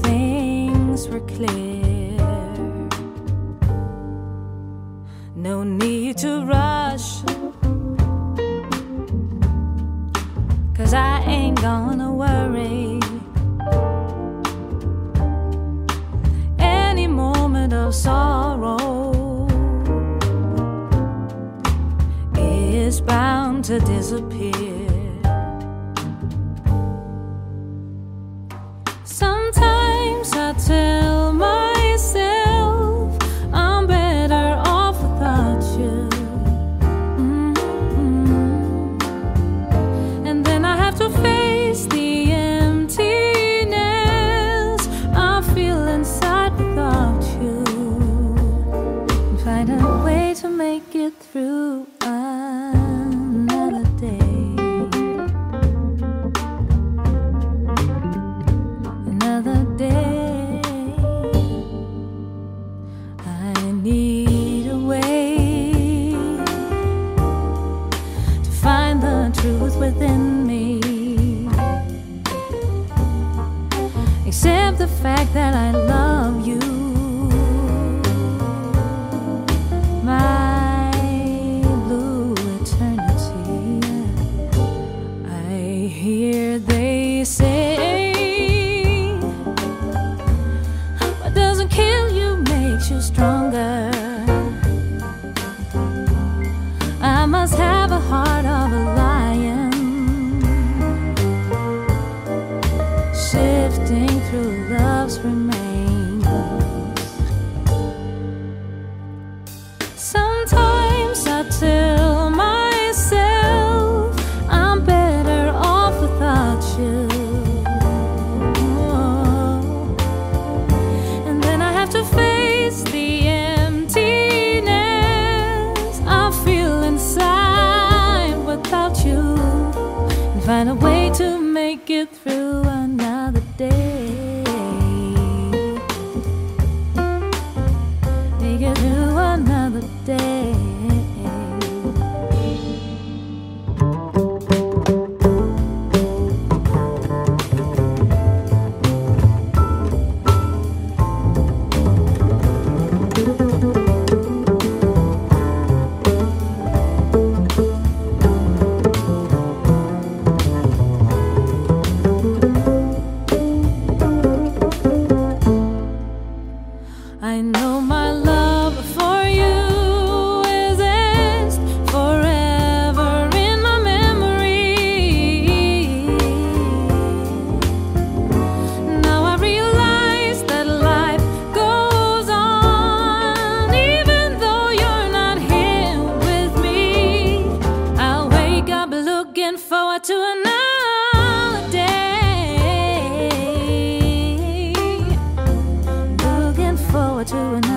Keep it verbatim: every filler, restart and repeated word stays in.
things were clear. No need to rush, 'cause I ain't gonna worry. Any moment of sorrow is bound to disappear. Sometimes I tell myself I'm better off without you. Mm-hmm. And then I have to face the emptiness I feel inside without you, and find a way to make it through another day. Another day. I need a way to find the truth within me. Accept the fact that I love you. My blue eternity. I hear they say what doesn't kill you makes you stronger. I must have a heart of a lion, shifting through love's remains. Sometimes I tell myself I'm better off without you. And then I have to face the emptiness I feel inside without you, and find a way to make it through another day. Make it through another day. I know my love for you is etched forever in my memory. Now I realize that life goes on, even though you're not here with me. I'll wake up looking forward to another day. Looking forward to another